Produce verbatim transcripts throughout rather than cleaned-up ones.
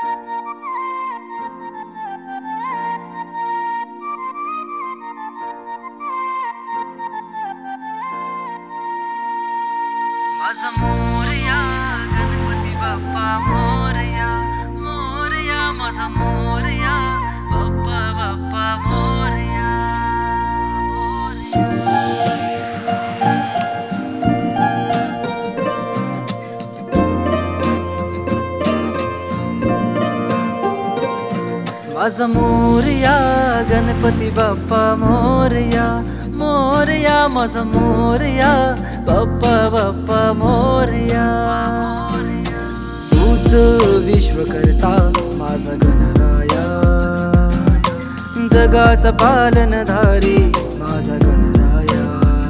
माझा मोरया गणपती बाप्पा मोरया मोरया माझा मोरया बाप्पा बाप्पा मोरया माझा मोरया गणपती बाप्पा मोरया मोरया माझा मोरया बाप्पा बाप्पा मोरया तूच विश्वकर्ता माझा गणराया जगाचा पालनधारी माझा गणराया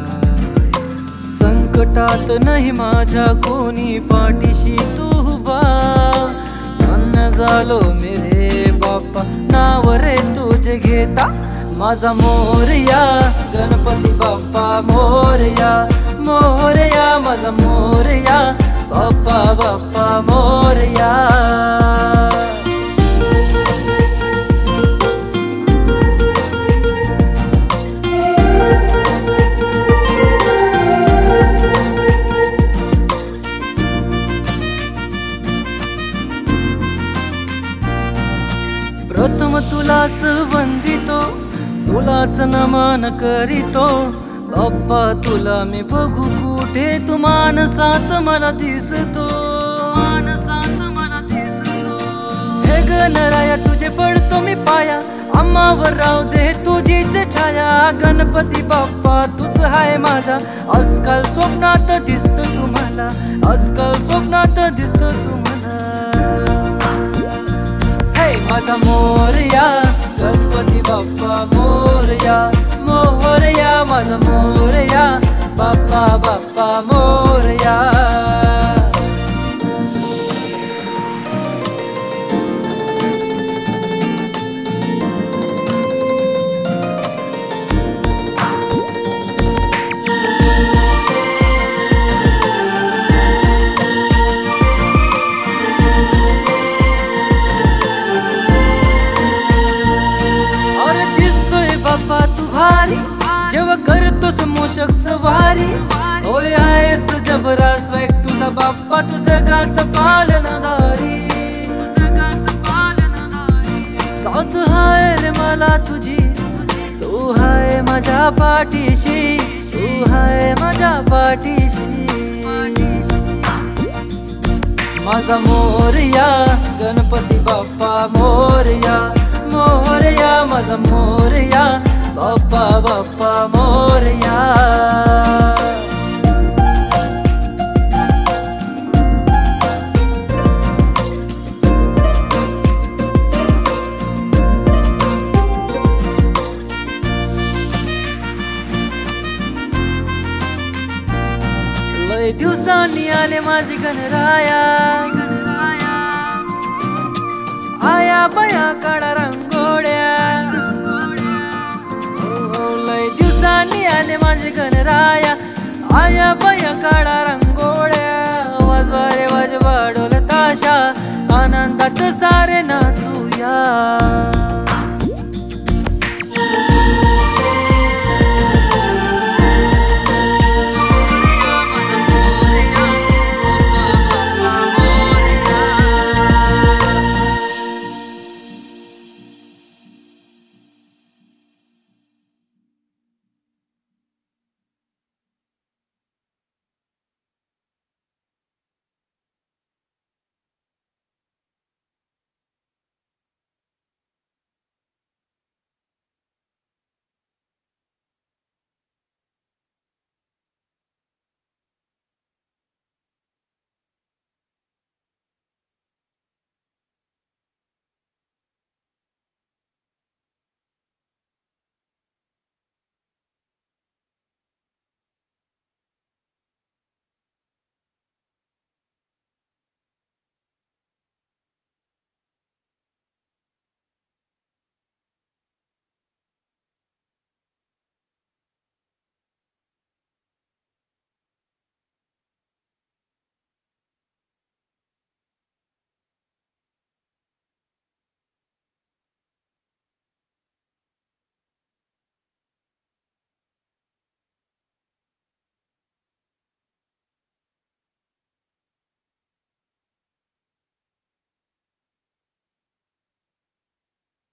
संकटात नाही माझ्या कोणी पाठीशी तू उभा धन्य झालो मेरे बाप्पा नाव रे तुझे घेता माझा मोरया गणपती बाप्पा मोरया मोरया माझा मोरया बाप्पा बाप्पा मोरया प्रथम तुलाच वंदितो तुलाच नमन करीतो बाप्पा तुला मी बघू कुठे तू मानसात मला दिसतो मानसात मला दिसतो हे गणराया तुझे पडतो मी पाया अम्मावर राहू दे तुझीच छाया गणपती बाप्पा तुझ हाय माझा आजकाल स्वप्नात दिसत तुम्हाला आजकाल स्वप्नात दिसत तुम्हाला हे माझा मोरया गणपती बाप्पा मोरया मोरया माझा मोरया बाप्पा बाप्पा मोरया बाप्पा तू भारी जेव्हा करतोस मोषक सवारी होय आहेस जबरा स्वैक तुझा बाप्पा तू जगाचा पालनधारी जगाचा पालनधारी साथ हाय रे मला तुझी तू हाय माझ्या पाठीशी तू हाय माझ्या पाठीशी माझा मोरया गणपती बाप्पा मोरया मोरया माझा मोरया बाप्पा बाप्पा मोरया लय दिवसांनी आले माझे गणराया गणराया आया बया काळा रंगोड्या लय दिवसांनी आले माझे गणराया आया बया काळा रंगोड्या वाजवा रे वाजवा ढोल ताशा आनंदात सारे नाचूया